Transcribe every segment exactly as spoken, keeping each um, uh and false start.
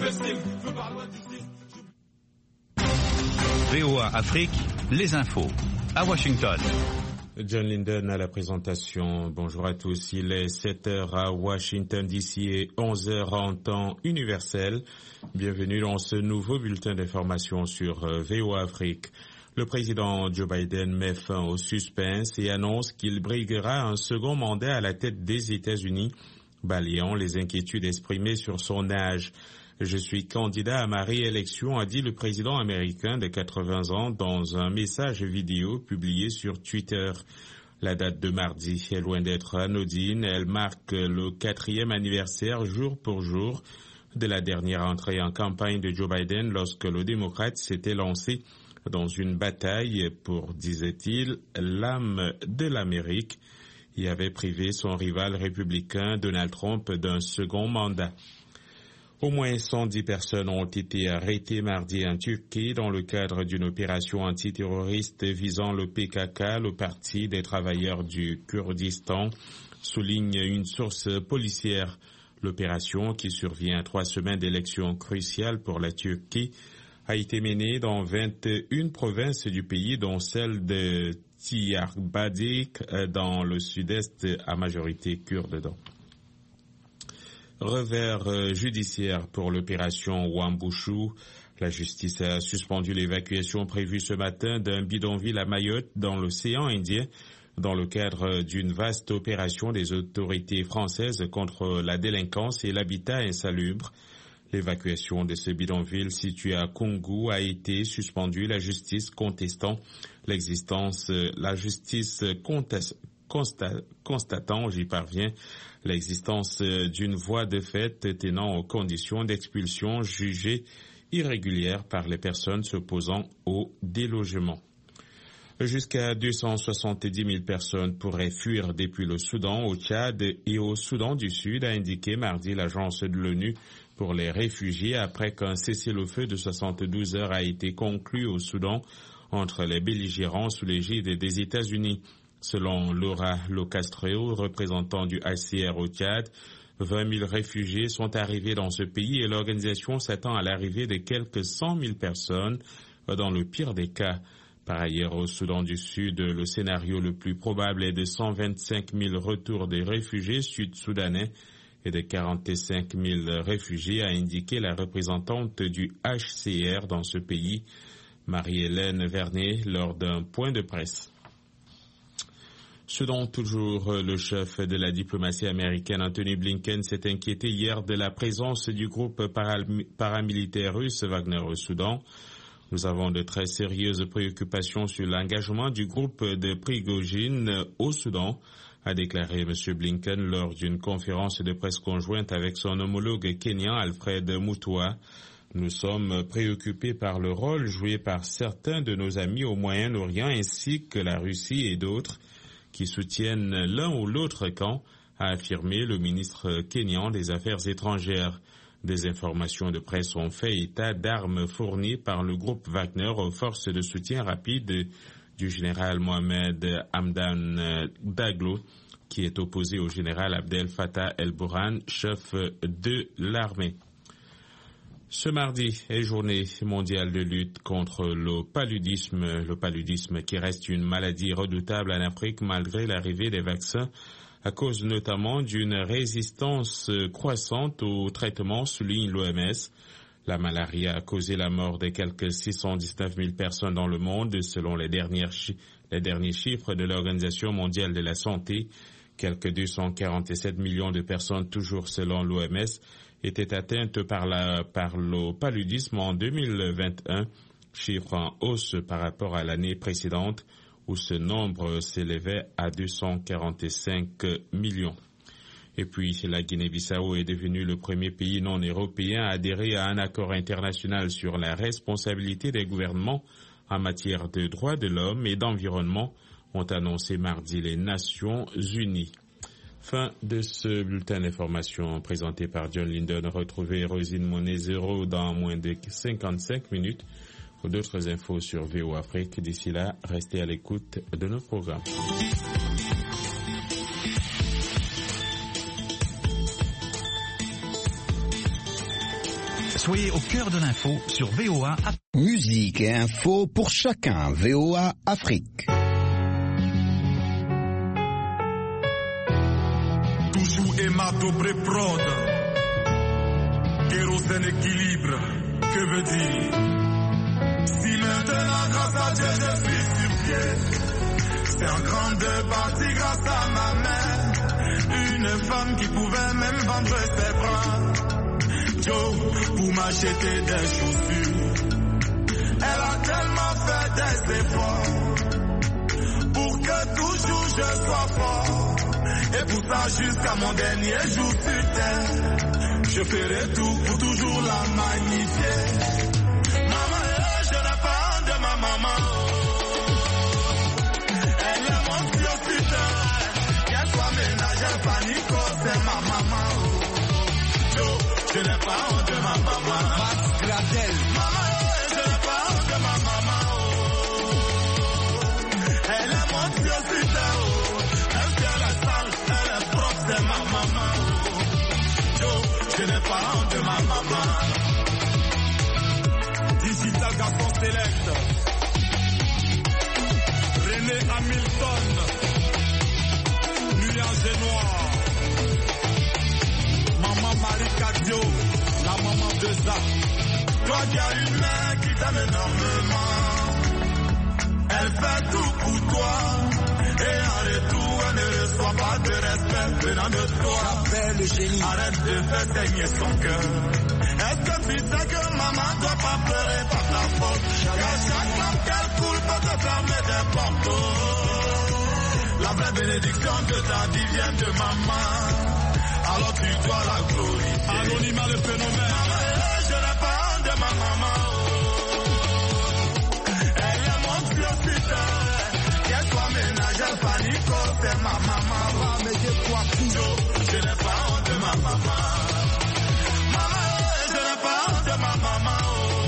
V O A Afrique, les infos. À Washington. John Linden à la présentation. Bonjour à tous. Il est sept heures à Washington D C et onze heures en temps universel. Bienvenue dans ce nouveau bulletin d'information sur V O A Afrique. Le président Joe Biden met fin au suspense et annonce qu'il briguera un second mandat à la tête des États-Unis, balayant les inquiétudes exprimées sur son âge. Je suis candidat à ma réélection, a dit le président américain de quatre-vingts ans dans un message vidéo publié sur Twitter. La date de mardi est loin d'être anodine. Elle marque le quatrième anniversaire jour pour jour de la dernière entrée en campagne de Joe Biden lorsque le démocrate s'était lancé dans une bataille pour, disait-il, l'âme de l'Amérique et avait privé son rival républicain Donald Trump d'un second mandat. Au moins cent dix personnes ont été arrêtées mardi en Turquie dans le cadre d'une opération antiterroriste visant le P K K, le Parti des travailleurs du Kurdistan, souligne une source policière. L'opération, qui survient à trois semaines d'élections cruciales pour la Turquie, a été menée dans vingt et une provinces du pays, dont celle de Diyarbakır, dans le sud-est, à majorité kurde. Donc. Revers judiciaire pour l'opération Wambushu. La justice a suspendu l'évacuation prévue ce matin d'un bidonville à Mayotte dans l'océan Indien dans le cadre d'une vaste opération des autorités françaises contre la délinquance et l'habitat insalubre. L'évacuation de ce bidonville situé à Koungou a été suspendue, la justice contestant l'existence, la justice conteste, constat, constatant, j'y parviens, l'existence d'une voie de fait tenant aux conditions d'expulsion jugées irrégulières par les personnes s'opposant au délogement. Jusqu'à deux cent soixante-dix mille personnes pourraient fuir depuis le Soudan au Tchad et au Soudan du Sud, a indiqué mardi l'agence de l'ONU pour les réfugiés après qu'un cessez-le-feu de soixante-douze heures a été conclu au Soudan entre les belligérants sous l'égide des États-Unis. Selon Laura Locastreo, représentant du H C R au Tchad, vingt mille réfugiés sont arrivés dans ce pays et l'organisation s'attend à l'arrivée de quelques cent mille personnes dans le pire des cas. Par ailleurs, au Soudan du Sud, le scénario le plus probable est de cent vingt-cinq mille retours des réfugiés sud-soudanais et de quarante-cinq mille réfugiés, a indiqué la représentante du H C R dans ce pays, Marie-Hélène Vernet, lors d'un point de presse. Soudan, toujours, le chef de la diplomatie américaine, Anthony Blinken, s'est inquiété hier de la présence du groupe paramilitaire russe Wagner au Soudan. Nous avons de très sérieuses préoccupations sur l'engagement du groupe de Prigojine au Soudan, a déclaré M. Blinken lors d'une conférence de presse conjointe avec son homologue kényan Alfred Mutua. Nous sommes préoccupés par le rôle joué par certains de nos amis au Moyen-Orient ainsi que la Russie et d'autres qui soutiennent l'un ou l'autre camp, a affirmé le ministre kényan des Affaires étrangères. Des informations de presse ont fait état d'armes fournies par le groupe Wagner aux forces de soutien rapide du général Mohamed Hamdan Daglo, qui est opposé au général Abdel Fattah el-Burhan, chef de l'armée. Ce mardi est journée mondiale de lutte contre le paludisme, le paludisme qui reste une maladie redoutable en Afrique malgré l'arrivée des vaccins, à cause notamment d'une résistance croissante au traitement, souligne l'O M S. La malaria a causé la mort de quelques six cent dix-neuf mille personnes dans le monde, selon les, dernières chi- les derniers chiffres de l'Organisation mondiale de la santé. Quelques deux cent quarante-sept millions de personnes, toujours selon l'O M S, étaient atteintes par, la, par le paludisme en deux mille vingt et un, chiffre en hausse par rapport à l'année précédente, où ce nombre s'élevait à deux cent quarante-cinq millions. Et puis, la Guinée-Bissau est devenue le premier pays non européen à adhérer à un accord international sur la responsabilité des gouvernements en matière de droits de l'homme et d'environnement, ont annoncé mardi les Nations Unies. Fin de ce bulletin d'information présenté par John Linden. Retrouvez Rosine Monezero dans moins de cinquante-cinq minutes. Pour d'autres infos sur V O Afrique, d'ici là, restez à l'écoute de nos programmes. Soyez au cœur de l'info sur V O A. Musique et info pour chacun. V O A Afrique. Toujours Emato Pré-Prod. Kérosène équilibre. Que veut dire? Si maintenant, grâce à Dieu, je suis sur pied, c'est en grande partie grâce à ma mère. Une femme qui pouvait même vendre ses bras. Joe, pour m'acheter des chaussures. Elle a tellement fait des efforts pour que toujours je sois fort. Et pour ça, jusqu'à mon dernier jour sur terre, je ferai tout pour toujours la magnifier. Maman, je n'ai pas honte de ma maman. Elle est mon putain. Qu'elle soit ménagère, panico, c'est ma maman. Joe, je n'ai pas honte de ma maman. Max Gradel. Maman, je n'ai pas honte de ma maman. Elle est mon putain. Même si elle est sale, elle est propre, c'est ma maman. Joe, je n'ai pas honte de ma maman. Digital garçon select. René Hamilton. Nuage noir. Maman Marie Cadio. La maman de Zach. Toi qui as une mère qui t'aime énormément. Elle fait tout pour toi. Et en retour, elle ne reçoit pas de respect venant de toi. Le génie. Arrête de faire saigner son cœur. Est-ce que tu sais que maman doit pas pleurer par ta faute? Car chaque femme qu'elle coule peut te fermer des portes. La vraie bénédiction de ta vie vient de maman. Alors tu dois la glorifier. Anonymat le phénomène. Maman, je n'ai pas honte de ma maman. Elle est mon Dieu putain. Qu'elle soit ménagère, panico, c'est ma maman. Mais je crois toujours. Je n'ai pas honte de ma maman. Maman, je n'ai pas honte de ma maman.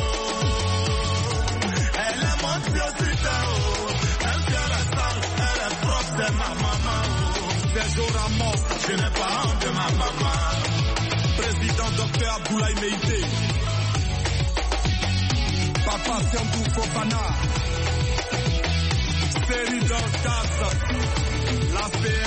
Elle est mon Dieu putain. Même si elle est sale, elle est propre, c'est ma maman. Sergio Ramos, je n'ai pas honte de ma maman. Président docteur Abdoulaye Meïté. Papa Siambou Fofana. Série d'Orcas. La P R.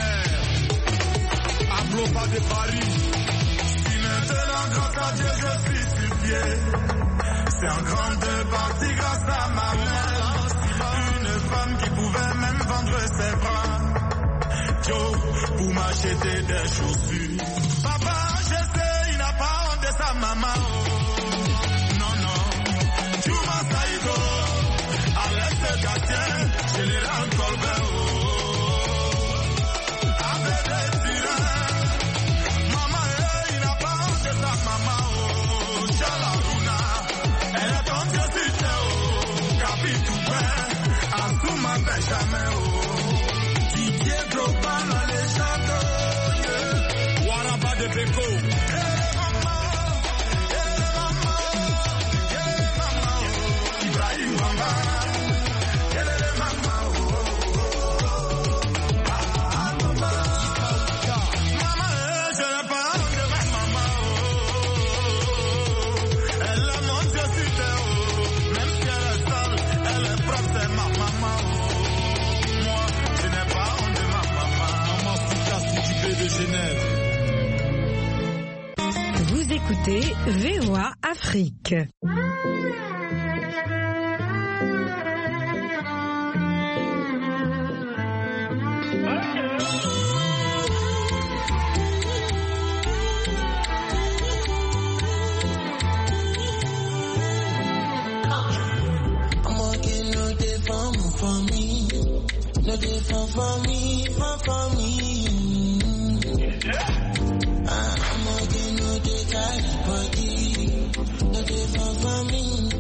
Abloba de Paris. Si maintenant, grâce à Dieu, je suis sur pied, c'est en grande partie grâce à ma mère. Une femme qui pouvait même vendre ses bras. Joe, pour m'acheter des chaussures. Papa, je sais, il n'a pas honte de sa maman. Non, non. Juma Saïgo, Alex Gatien, Général Colbert. Avec des tyrans. Maman, il n'a pas honte de sa maman. Chalaruna, elle est ton Dieu si t'es haut. Capitouin, Asuma Benjamin. Didier Drogba, la légende. Waraba de Beko. Ibrahim Mama. Vous écoutez V O A Afrique. No dey fun for me, fun for me. I'm okay, no dey carry body. No dey fun for me.